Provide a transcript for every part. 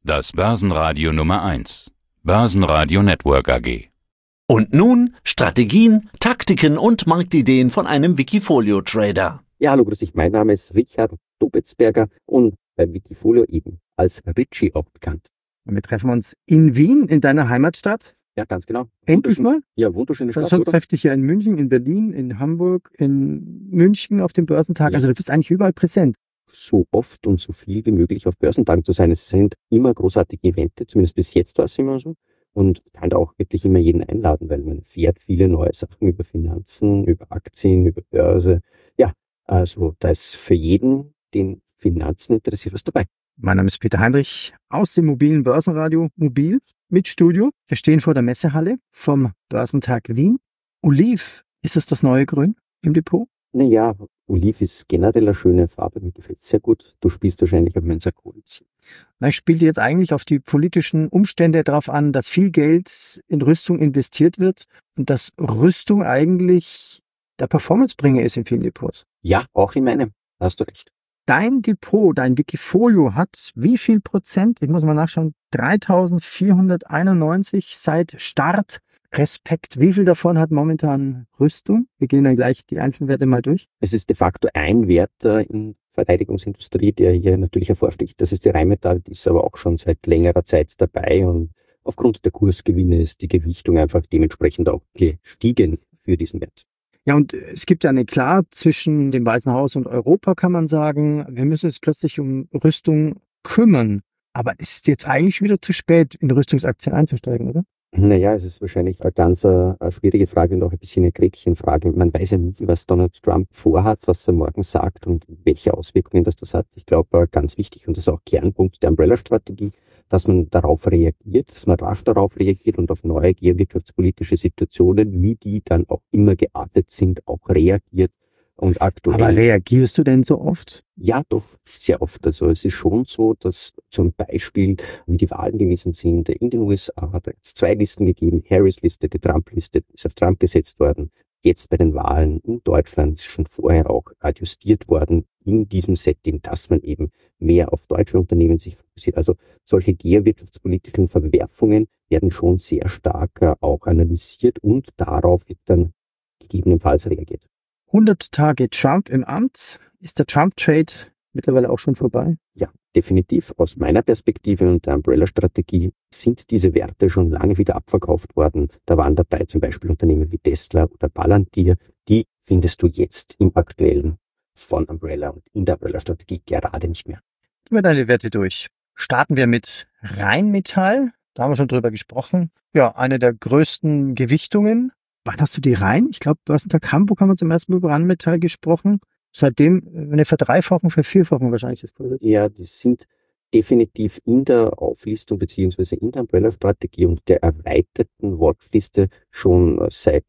Das Börsenradio Nummer 1. Börsenradio Network AG. Und nun Strategien, Taktiken und Marktideen von einem Wikifolio-Trader. Ja, hallo, grüß dich. Mein Name ist Richard Dobetzberger und bei Wikifolio eben als Richie auch bekannt. Und wir treffen uns in Wien, in deiner Heimatstadt. Ja, ganz genau. Endlich mal? Ja, wunderschöne Stadt, Sonst treffe dich ja in München, in Berlin, in Hamburg, in München auf dem Börsentag. Ja. Also du bist eigentlich überall präsent. So oft und so viel wie möglich auf Börsentagen zu sein. Es sind immer großartige Events, zumindest bis jetzt war es immer so. Und ich kann da auch wirklich immer jeden einladen, weil man erfährt viele neue Sachen über Finanzen, über Aktien, über Börse. Ja, also da ist für jeden, den Finanzen interessiert, was dabei. Mein Name ist Peter Heinrich aus dem mobilen Börsenradio Mobil mit Studio. Wir stehen vor der Messehalle vom Börsentag Wien. Oliv, ist es das neue Grün im Depot? Naja, Oliv ist generell eine schöne Farbe, mir gefällt es sehr gut. Du spielst wahrscheinlich auf meinen Sarkozy. Ich spiele jetzt eigentlich auf die politischen Umstände darauf an, dass viel Geld in Rüstung investiert wird und dass Rüstung eigentlich der Performancebringer ist in vielen Depots. Ja, auch in meinem. Da hast du recht. Dein Depot, dein Wikifolio hat wie viel Prozent? Ich muss mal nachschauen. 3.491 seit Start. Respekt. Wie viel davon hat momentan Rüstung? Wir gehen dann gleich die einzelnen Werte mal durch. Es ist de facto ein Wert in Verteidigungsindustrie, der hier natürlich hervorsticht. Das ist die Rheinmetall, die ist aber auch schon seit längerer Zeit dabei und aufgrund der Kursgewinne ist die Gewichtung einfach dementsprechend auch gestiegen für diesen Wert. Ja, und es gibt ja eine Klar zwischen dem Weißen Haus und Europa, kann man sagen. Wir müssen uns plötzlich um Rüstung kümmern. Aber ist es jetzt eigentlich wieder zu spät, in Rüstungsaktien einzusteigen, oder? Naja, es ist wahrscheinlich eine ganz schwierige Frage und auch ein bisschen eine Gretchenfrage. Man weiß ja nie, was Donald Trump vorhat, was er morgen sagt und welche Auswirkungen das hat. Ich glaube, ganz wichtig und das ist auch Kernpunkt der Umbrella-Strategie, dass man darauf reagiert, dass man rasch darauf reagiert und auf neue geowirtschaftspolitische Situationen, wie die dann auch immer geartet sind, auch reagiert. Und aktuell. Aber reagierst du denn so oft? Ja, doch, sehr oft. Also es ist schon so, dass zum Beispiel, wie die Wahlen gewesen sind, in den USA hat es 2 Listen gegeben, Harris-Liste, die Trump-Liste, ist auf Trump gesetzt worden. Jetzt bei den Wahlen in Deutschland ist schon vorher auch adjustiert worden in diesem Setting, dass man eben mehr auf deutsche Unternehmen sich fokussiert. Also solche geowirtschaftspolitischen Verwerfungen werden schon sehr stark auch analysiert und darauf wird dann gegebenenfalls reagiert. 100 Tage Trump im Amt. Ist der Trump-Trade mittlerweile auch schon vorbei? Ja, definitiv. Aus meiner Perspektive und der Umbrella-Strategie sind diese Werte schon lange wieder abverkauft worden. Da waren dabei zum Beispiel Unternehmen wie Tesla oder Palantir. Die findest du jetzt im aktuellen von Umbrella und in der Umbrella-Strategie gerade nicht mehr. Gehen wir deine Werte durch. Starten wir mit Rheinmetall. Da haben wir schon drüber gesprochen. Ja, eine der größten Gewichtungen. Wann hast du die rein? Ich glaube, Börsentag Hamburg haben wir zum ersten Mal über Rheinmetall gesprochen. Seitdem eine Verdreifachung, Vervierfachung wahrscheinlich das Kurs. Ja, die sind definitiv in der Auflistung beziehungsweise in der Umbrella-Strategie und der erweiterten Watchliste schon seit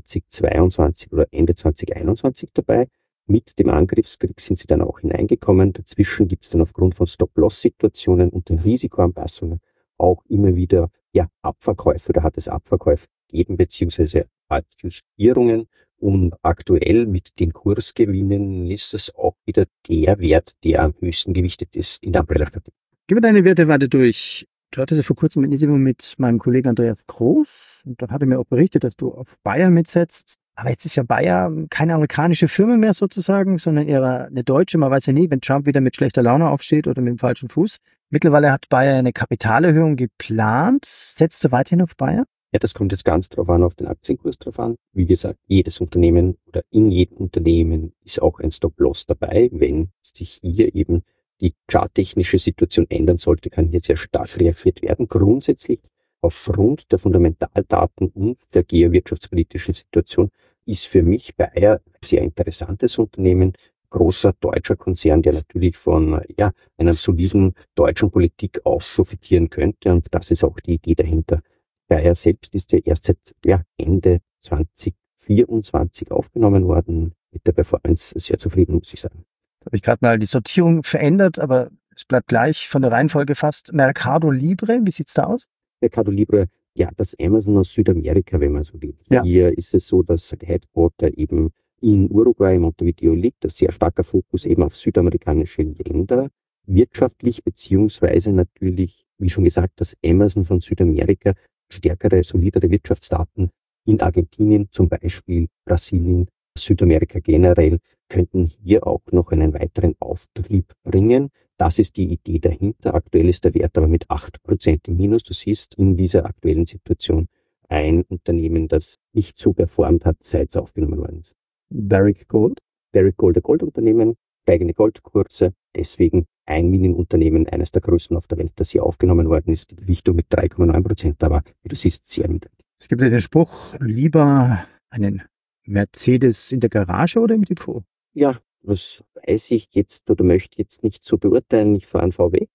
2022 oder Ende 2021 dabei. Mit dem Angriffskrieg sind sie dann auch hineingekommen. Dazwischen gibt es dann aufgrund von Stop-Loss-Situationen und der Risikoanpassungen auch immer wieder Abverkäufe oder hat es Abverkäufe gegeben beziehungsweise Adjustierungen und aktuell mit den Kursgewinnen ist es auch wieder der Wert, der am höchsten gewichtet ist in der Umbrella-Strategie. Gib mir deine Werte weiter durch. Du hattest ja vor kurzem ein Interview mit meinem Kollegen Andreas Groß und dann hat er mir auch berichtet, dass du auf Bayer mitsetzt. Aber jetzt ist ja Bayer keine amerikanische Firma mehr sozusagen, sondern eher eine deutsche. Man weiß ja nie, wenn Trump wieder mit schlechter Laune aufsteht oder mit dem falschen Fuß. Mittlerweile hat Bayer eine Kapitalerhöhung geplant. Setzt du weiterhin auf Bayer? Ja, das kommt jetzt ganz drauf an, auf den Aktienkurs drauf an. Wie gesagt, jedes Unternehmen oder in jedem Unternehmen ist auch ein Stop-Loss dabei. Wenn sich hier eben die charttechnische Situation ändern sollte, kann hier sehr stark reagiert werden. Grundsätzlich aufgrund der Fundamentaldaten und der geowirtschaftspolitischen Situation ist für mich Bayer ein sehr interessantes Unternehmen. Großer deutscher Konzern, der natürlich von einer soliden deutschen Politik auch profitieren könnte. Und das ist auch die Idee dahinter. Bayer selbst ist ja erst seit Ende 2024 aufgenommen worden. Mit der Performance sehr zufrieden, muss ich sagen. Da habe ich gerade mal die Sortierung verändert, aber es bleibt gleich von der Reihenfolge fast. Mercado Libre, wie sieht's da aus? Mercado Libre, ja, das Amazon aus Südamerika, wenn man so will. Ja. Hier ist es so, dass der Headquarter eben in Uruguay, Montevideo liegt, ein sehr starker Fokus eben auf südamerikanische Länder, wirtschaftlich beziehungsweise natürlich wie schon gesagt, dass Amazon von Südamerika stärkere, solidere Wirtschaftsdaten in Argentinien, zum Beispiel Brasilien, Südamerika generell, könnten hier auch noch einen weiteren Auftrieb bringen. Das ist die Idee dahinter. Aktuell ist der Wert aber mit 8% im Minus. Du siehst in dieser aktuellen Situation ein Unternehmen, das nicht so performt hat, seit es aufgenommen worden ist. Barrick Gold? Barrick Gold, ein Goldunternehmen, steigende Goldkurse, deswegen ein Minenunternehmen, eines der größten auf der Welt, das hier aufgenommen worden ist. Die Gewichtung mit 3,9%, aber wie du siehst, sehr niedrig. Es gibt ja den Spruch, lieber einen Mercedes in der Garage oder im Depot? Ja, das weiß ich jetzt oder möchte jetzt nicht so beurteilen. Ich fahre einen VW.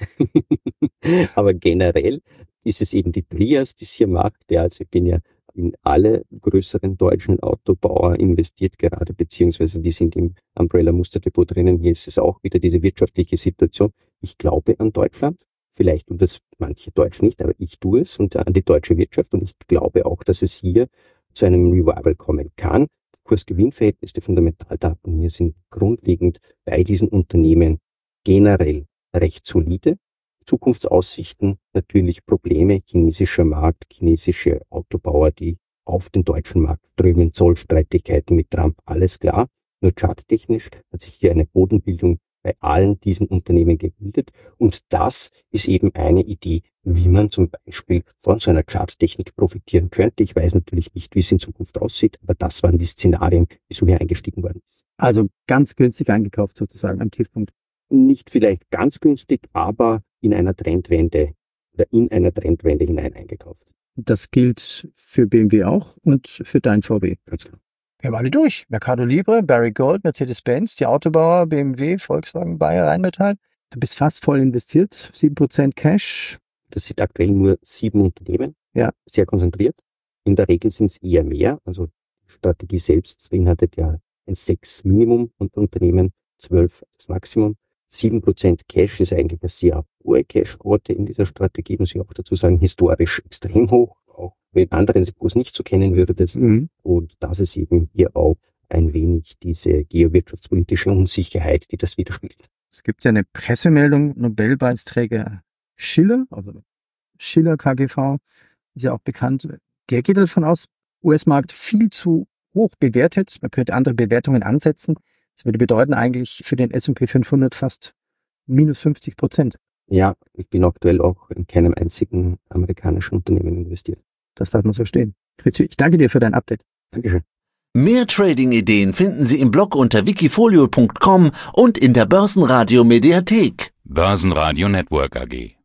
Aber generell ist es eben die Trias, die es hier macht. Ja, also ich bin ja in alle größeren deutschen Autobauer investiert gerade, beziehungsweise die sind im Umbrella-Musterdepot drinnen. Hier ist es auch wieder diese wirtschaftliche Situation. Ich glaube an Deutschland. Vielleicht tun das manche Deutsche nicht, aber ich tue es und an die deutsche Wirtschaft. Und ich glaube auch, dass es hier zu einem Revival kommen kann. Kurs-Gewinn-Verhältnis, die Fundamentaldaten hier sind grundlegend bei diesen Unternehmen generell recht solide. Zukunftsaussichten, natürlich Probleme, chinesischer Markt, chinesische Autobauer, die auf den deutschen Markt drüben, Zollstreitigkeiten mit Trump, alles klar. Nur charttechnisch hat sich hier eine Bodenbildung bei allen diesen Unternehmen gebildet und das ist eben eine Idee, wie man zum Beispiel von so einer Charttechnik profitieren könnte. Ich weiß natürlich nicht, wie es in Zukunft aussieht, aber das waren die Szenarien, wieso hier eingestiegen worden ist. Also ganz günstig eingekauft sozusagen am Tiefpunkt. Nicht vielleicht ganz günstig, aber in einer Trendwende hinein eingekauft. Das gilt für BMW auch und für dein VW. Ganz klar. Wir haben alle durch. Mercado Libre, Barrick Gold, Mercedes-Benz, die Autobauer, BMW, Volkswagen, Bayer, Rheinmetall. Du bist fast voll investiert, 7% Cash. Das sind aktuell nur 7 Unternehmen, Ja. Sehr konzentriert. In der Regel sind es eher mehr. Also die Strategie selbst beinhaltet ja ein 6 Minimum und Unternehmen, 12 das Maximum. 7% Cash ist eigentlich eine sehr hohe Cash-Quote in dieser Strategie, muss ich auch dazu sagen, historisch extrem hoch, auch wenn anderen Depots nicht so kennen würdest. Und das ist eben hier auch ein wenig diese geowirtschaftspolitische Unsicherheit, die das widerspiegelt. Es gibt ja eine Pressemeldung, Nobelpreisträger Schiller, also Schiller KGV, ist ja auch bekannt. Der geht davon aus, US-Markt viel zu hoch bewertet. Man könnte andere Bewertungen ansetzen. Das würde bedeuten eigentlich für den S&P 500 fast minus 50%. Ja, ich bin aktuell auch in keinem einzigen amerikanischen Unternehmen investiert. Das darf man so stehen. Ich danke dir für dein Update. Dankeschön. Mehr Trading-Ideen finden Sie im Blog unter wikifolio.com und in der Börsenradio Mediathek. Börsenradio Network AG.